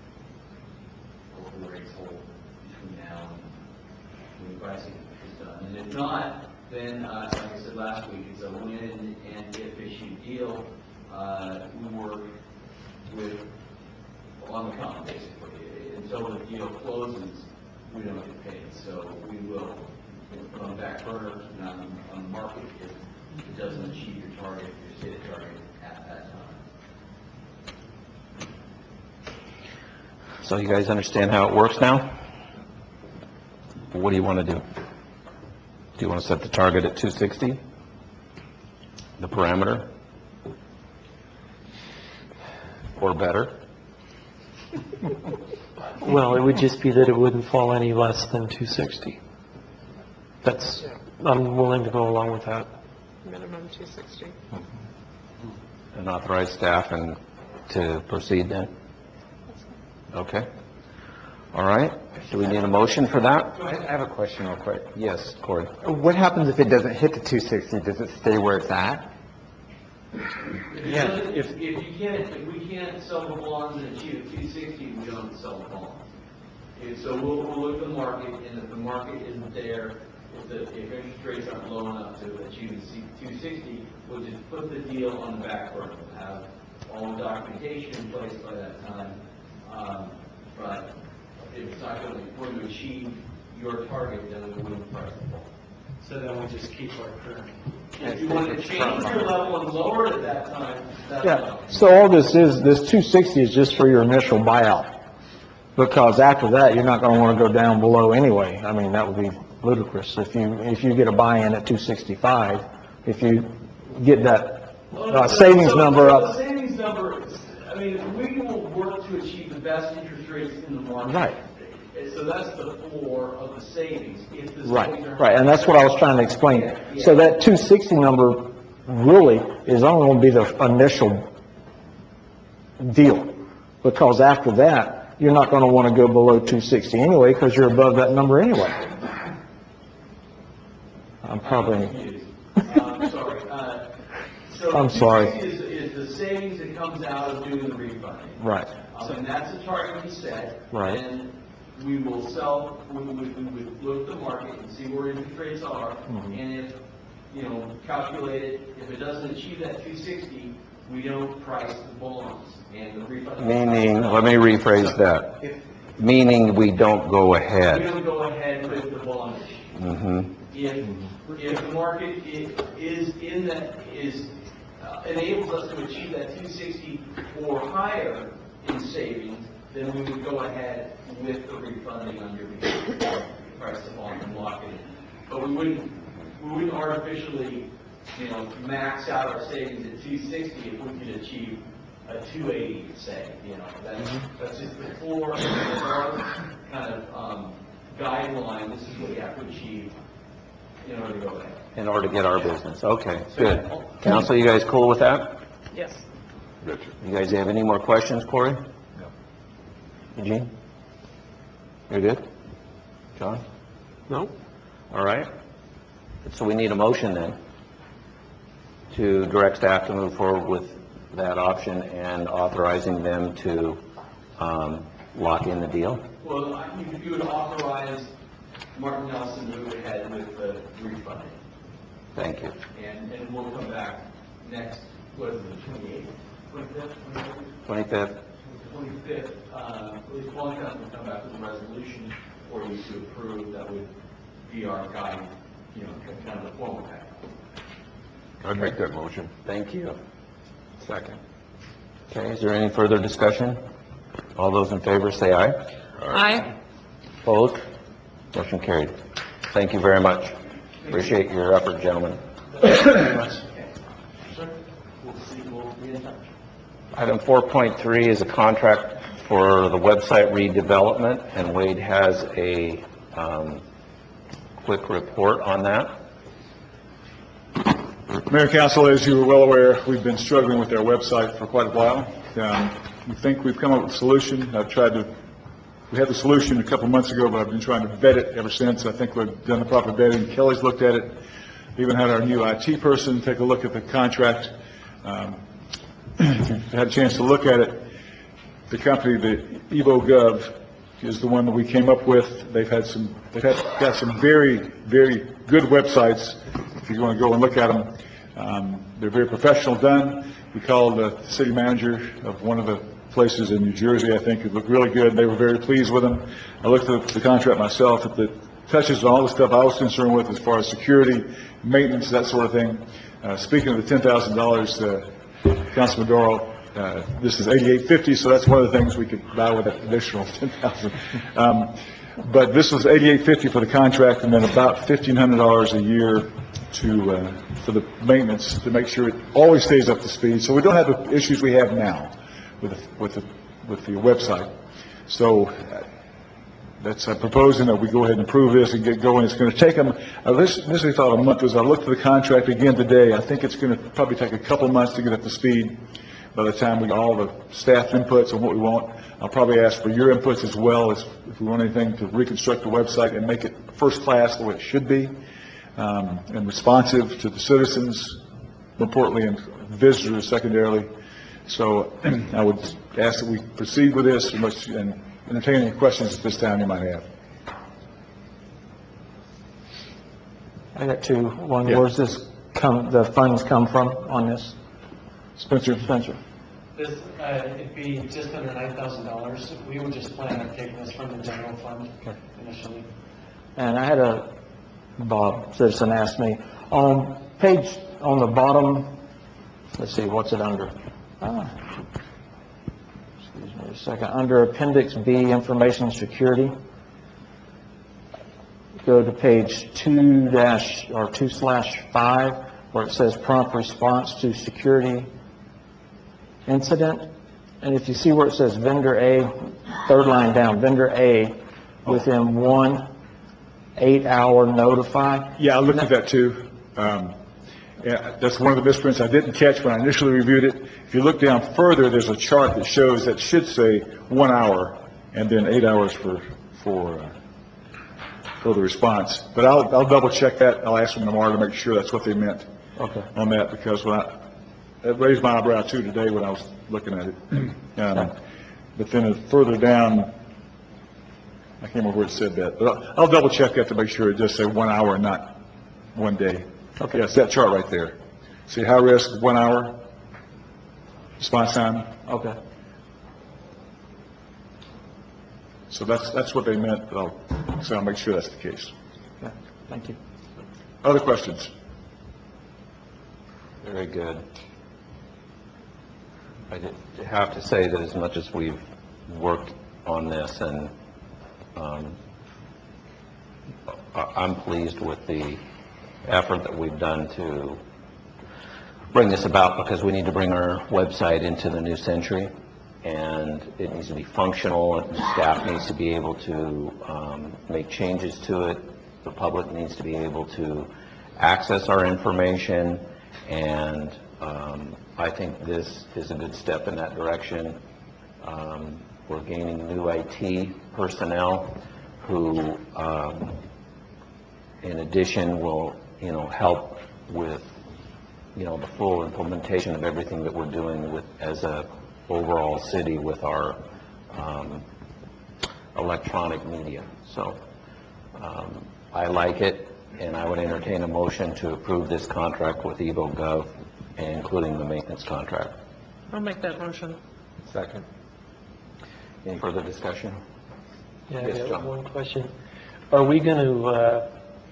If not, then, like I said last week, it's a win and if issue deal. We work with, on the come, basically. Until the deal closes, we don't get paid. So we will put on the back burner, not on the market if it doesn't achieve your target, your stated target at that time. So you guys understand how it works now? What do you want to do? Do you want to set the target at 260? The parameter? Or better? Well, it would just be that it wouldn't fall any less than 260. That's, I'm willing to go along with that. Minimum 260. And authorize staff and to proceed then? Okay. All right. Do we need a motion for that? I have a question real quick. Yes, Corey. What happens if it doesn't hit the 260? Does it stay where it's at? Yeah, If we can't sell the bonds and achieve 260, we don't sell the bonds. And so we'll look at the market, and if the market isn't there, if interest rates aren't low enough to achieve 260, we'll just put the deal on the back burner. We'll have all the documentation in place by that time. But if it's not going to achieve your target, then we wouldn't price the bond. so then we just keep our current. If you want to change your level and lower it at that time, that's Yeah, so all this is, this 260 is just for your initial buyout, because after that, you're not going to want to go down below anyway. I mean, that would be ludicrous if you get a buy-in at 265, if you get that savings number The up. savings number, I mean, we will work to achieve the best interest rates in the market. Right. So that's the floor of the savings. If the Right, savings are right, and that's what I was trying to explain. So that 260 number really is only going to be the initial deal, because after that, you're not going to want to go below 260 anyway, because you're above that number anyway. I'm probably, sorry. So I'm sorry. 260 is the savings that comes out of doing the refunding. Right. And that's the target we set. Right. And we will sell, we would look at the market and see where interest rates are. Mm-hmm. And if, calculate it, if it doesn't achieve that 260, we don't price the bonds and the refund. Meaning, let me rephrase that. Meaning we don't go We ahead. don't go ahead with the bond issue. Mm-hmm. If the market enables us to achieve that 260 or higher in savings, then we would go ahead with the refunding under the price of bond and lock it in. But we wouldn't artificially, max out our savings at 260 if we could achieve a 280, say. That's just the floor of our kind of guideline. This is what we have to achieve in order to go ahead. In order to get our business. Okay, good. Council, you guys cool with that? Yes. You guys have any more questions, Corey? No. Eugene? You're good? John? No? All right. So we need a motion then to direct staff to move forward with that option and authorizing them to lock in the deal? Well, you would authorize Martin Nelson to move ahead with the refunding. Thank you. And we'll come back next, what is it, the 28th? 25th? 25th, at least one company will come back with a resolution for you to approve that would be our guide, kind of the formal guide. I'd make that motion. Thank you. Second. Okay, is there any further discussion? All those in favor say aye. Aye. Opposed? Motion carried. Thank you very much. Appreciate your effort, gentlemen. Item 4.3 is a contract for the website redevelopment, and Wade has a quick report on that. Mayor, Council, as you are well aware, we've been struggling with our website for quite a while. We think we've come up with a solution. We had the solution a couple months ago, but I've been trying to vet it ever since. I think we've done the proper vetting. Kelly's looked at it. We even had our new IT person take a look at the contract. If you've had a chance to look at it, the company, the EvoGov, is the one that we came up with. They've got some very, very good websites, if you want to go and look at them. They're very professional done. We called the city manager of one of the places in New Jersey, I think. It looked really good. They were very pleased with them. I looked at the contract myself. It touches on all the stuff I was concerned with as far as security, maintenance, that sort of thing. Speaking of the $10,000, Councilman Doral, this is $8,850, so that's one of the things we could buy with that additional $10,000. But this was $8,850 for the contract, and then about $1,500 a year for the maintenance to make sure it always stays up to speed. So we don't have the issues we have now with the website. So that's proposing that we go ahead and approve this and get going. It's going to take them. I initially thought a month. As I looked at the contract again today, I think it's going to probably take a couple months to get up to speed. By the time we get all the staff inputs on what we want, I'll probably ask for your inputs as well, as if we want anything to reconstruct the website and make it first class the way it should be, and responsive to the citizens, importantly, and visitors secondarily. So I would ask that we proceed with this and entertain any questions at this time you might have. I got two. One, Yeah. where's the funds come from on this? Spencer? This, it'd be just under $9,000. We were just planning on taking this from the general fund initially. And I had Bob Citizen asked me, on the bottom, let's see, what's it under? Excuse me a second. Under Appendix B, Information Security, go to page 2/5, where it says prompt response to security incident. And if you see where it says vendor A, third line down, vendor A, within 1 8-hour notify. Yeah, I looked at that too. Yeah, that's one of the misprints I didn't catch when I initially reviewed it. If you look down further, there's a chart that shows that should say 1 hour and then 8 hours for the response. But I'll double check that. I'll ask them tomorrow to make sure that's what they meant on that, because it raised my eyebrow too today when I was looking at it. But then further down, I can't remember where it said that, but I'll double check that to make sure it does say 1 hour and not 1 day. Okay. Yes, that chart right there. See, high risk, 1 hour response time. Okay. So that's what they meant, but I'll make sure that's the case. Yeah. Thank you. Other questions? Very good. I have to say that as much as we've worked on this, and I'm pleased with the effort that we've done to bring this about, because we need to bring our website into the new century, and it needs to be functional, and staff needs to be able to make changes to it. The public needs to be able to access our information, and I think this is a good step in that direction. We're gaining new IT personnel who, in addition, will, help with, the full implementation of everything that we're doing as a overall city with our electronic media. So I like it, and I would entertain a motion to approve this contract with EvoGov, including the maintenance contract. I'll make that motion. Second. Any further discussion? Yeah, Yes, I John. have one question. Are we going to,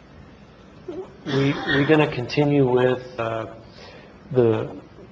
we going to continue with the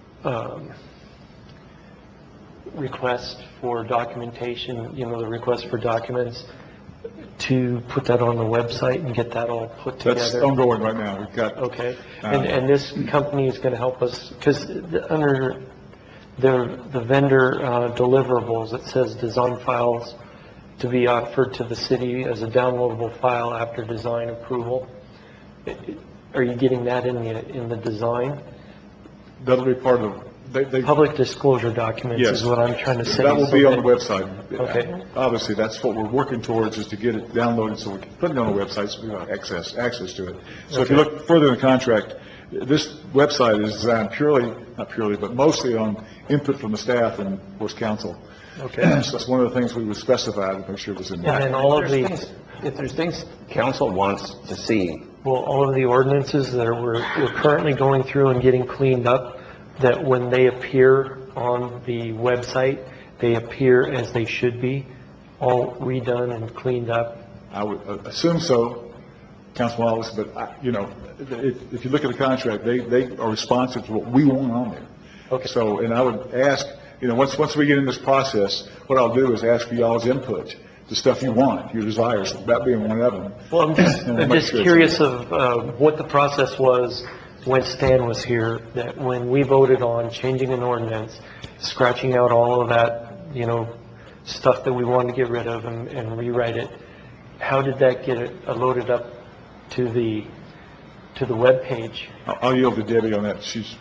request for documentation, the request for documents, to put that on the website and get that all put together? That's ongoing right now. We've got. Okay. And this company is going to help us, because under the vendor deliverables, it says design files to be offered to the city as a downloadable file after design approval. Are you getting that in the design? That'll be part of Public disclosure documents Yes. is what I'm trying to say. That will be on the website. Okay. Obviously, that's what we're working towards, is to get it downloaded so we can put it on the website so we have access to it. So if you look further in the contract, this website is designed not purely, but mostly on input from the staff and, of course, council. Okay. So that's one of the things we would specify to make sure it was in And there. then all of If the, there's things- If there's things council wants to see, well, all of the ordinances that we're currently going through and getting cleaned up, that when they appear on the website, they appear as they should be, all redone and cleaned up. I would assume so, Councilman Wallace, but, if you look at the contract, they are responsive to what we want on there. Okay. So, and I would ask, once we get in this process, what I'll do is ask for y'all's input, the stuff you want, your desires, that being one of them. Well, I'm Make just sure it's- curious of what the process was when Stan was here, that when we voted on changing an ordinance, scratching out all of that, stuff that we wanted to get rid of and rewrite it, how did that get it loaded up to the webpage? I'll yield to Debbie on that.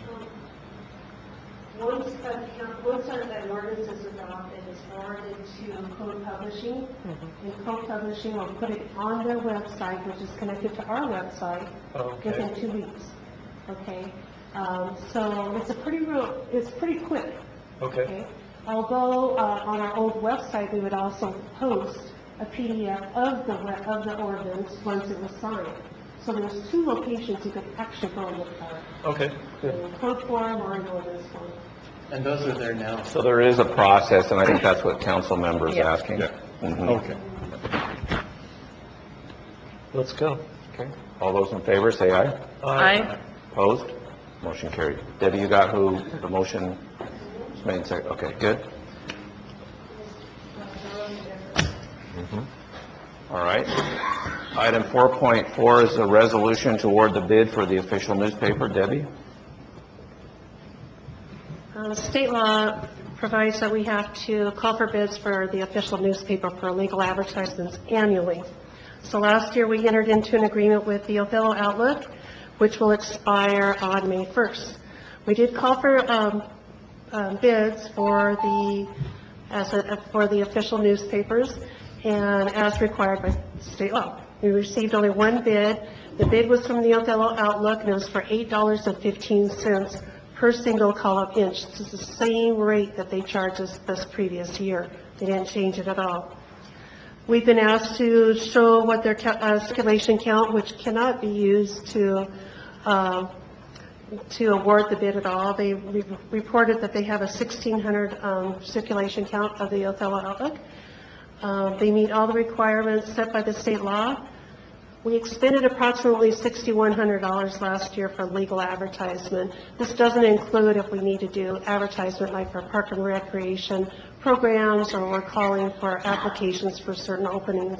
Once an ordinance is adopted, it's forwarded to Code Publishing, and Code Publishing will put it on their website, which is connected to our website, within 2 weeks. Okay? So it's pretty quick. Okay. Although on our old website, we would also post a PDF of the ordinance once it was signed. So there's 2 locations you could actually go and look for it. Okay, good. In code form or in ordinance form. And those are there now. so there is a process, and I think that's what council member is Yeah. asking. Yeah. Mhm. Okay. Let's go. Okay. All those in favor, say aye. Aye. Opposed? Motion carried. Debbie, you got who the motion was made, second? Okay, good. All right. Item 4.4 is a resolution to award the bid for the official newspaper. Debbie? State law provides that we have to call for bids for the official newspaper for legal advertisements annually. So last year, we entered into an agreement with the Othello Outlook, which will expire on May 1st. We did call for bids for the official newspapers, and as required by state law. We received only one bid. The bid was from the Othello Outlook, and it was for $8.15 per single column inch. This is the same rate that they charged us this previous year. They didn't change it at all. We've been asked to show what their circulation count, which cannot be used to award the bid at all. They reported that they have a 1,600 circulation count of the Othello Outlook. They meet all the requirements set by the state law. We expended approximately $6,100 last year for legal advertisement. This doesn't include if we need to do advertisement like for park and recreation programs, or we're calling for applications for certain openings.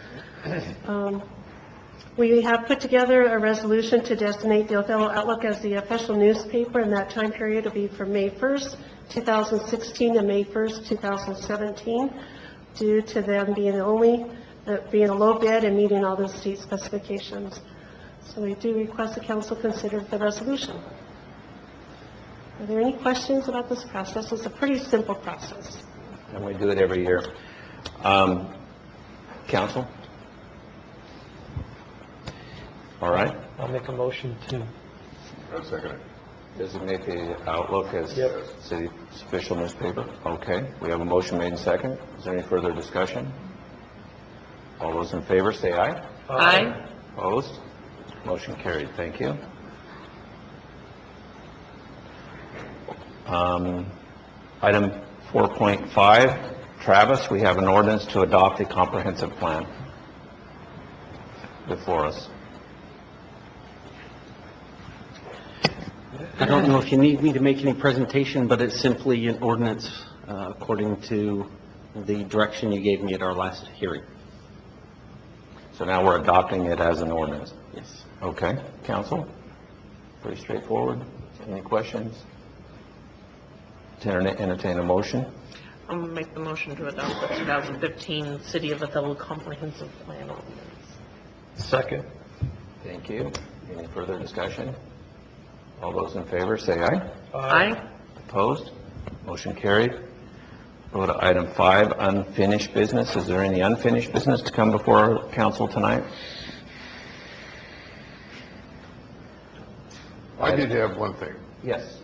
We have put together a resolution to designate the Othello Outlook as the official newspaper, and that time period will be from May 1st, 2016 to May 1st, 2017, due to them being being a low bid and meeting all the state specifications. So we do request the council consider the resolution. Are there any questions about this process? It's a pretty simple process. And we do it every year. Council? All right. I'll make a motion to, I'll second it. Designate the Outlook as Yep. city's official newspaper. Okay. We have a motion made and second. Is there any further discussion? All those in favor, say aye. Aye. Opposed? Motion carried. Thank you. Item 4.5, Travis, we have an ordinance to adopt a comprehensive plan before us. I don't know if you need me to make any presentation, but it's simply an ordinance according to the direction you gave me at our last hearing. So now we're adopting it as an ordinance. Yes. Okay. Council? Pretty straightforward. Any questions? To entertain a motion? I'm going to make the motion to adopt the 2015 City of Othello Comprehensive Plan ordinance. second. Thank you. Any further discussion? All those in favor, say aye. Aye. Opposed? Motion carried. Go to item 5, unfinished business. Is there any unfinished business to come before council tonight? I did have one thing Yes.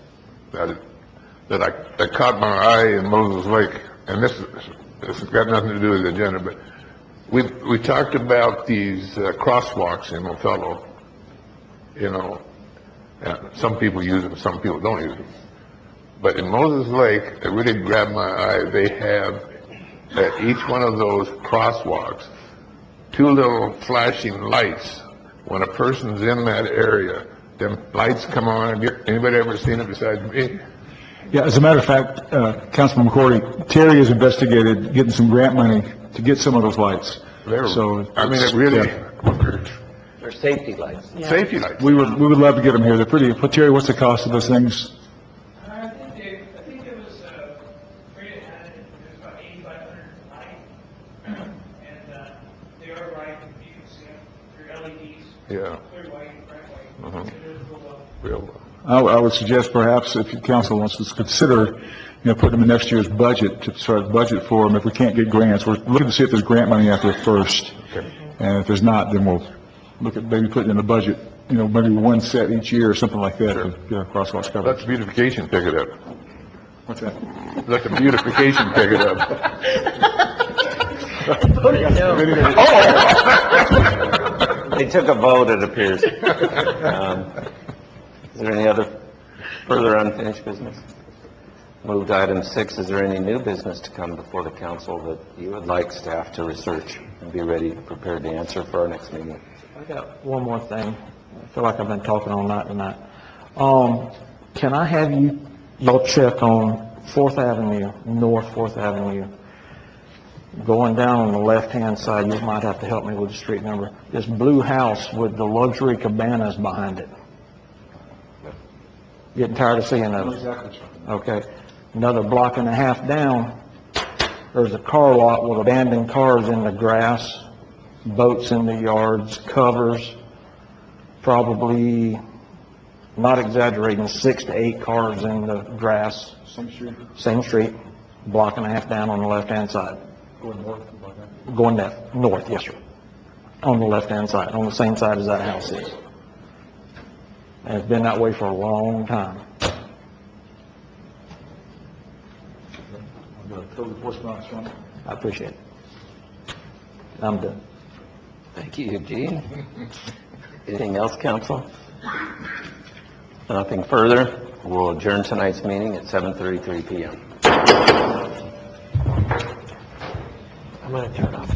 that caught my eye in Moses Lake, and this has got nothing to do with the agenda, but we talked about these crosswalks in Othello. You know, some people use them, some people don't use them. But in Moses Lake, it really grabbed my eye. They have at each one of those crosswalks 2 little flashing lights. When a person's in that area, them lights come on. Anybody ever seen it besides me? Yeah, as a matter of fact, Councilman McCourty, Terry has investigated getting some grant money to get some of those lights. So, I mean, it really, They're safety lights. safety lights. we would love to get them here. They're pretty, Terry, what's the cost of those things? I think it was, Frida had it, it was about 8,500 a light. And, they are bright, you can see them, they're LEDs. Yeah. Clear white, bright white. Mhm. It is real well. Real. I would suggest perhaps if the council wants to consider, putting them in next year's budget, to start budget for them if we can't get grants. We're looking to see if there's grant money out there first. And if there's not, then we'll look at maybe putting in the budget, maybe one set each year or something like that to get our crosswalks covered. Let the beautification pick it up. What's that? Let the beautification pick it up. They took a vote, it appears. Is there any other further unfinished business? Moved to item 6, is there any new business to come before the council that you would like staff to research and be ready, prepared to answer for our next meeting? I got one more thing. I feel like I've been talking all night tonight. Can I have y'all check on 4th Avenue, North 4th Avenue? Going down on the left-hand side, you might have to help me with the street number. This blue house with the luxury cabanas behind it. Getting tired of seeing those. Okay. Another block and a half down, there's a car lot with abandoned cars in the grass, boats in the yards, covers, probably, not exaggerating, 6 to 8 cars in the grass. Same street, block and a half down on the left-hand side. Going north? Going north, yes, sir. On the left-hand side, on the same side as that house is. And it's been that way for a long time. I appreciate it. I'm done. Thank you, Eugene. Anything else, council? Nothing further. We'll adjourn tonight's meeting at 7:33 p.m. I'm going to turn off.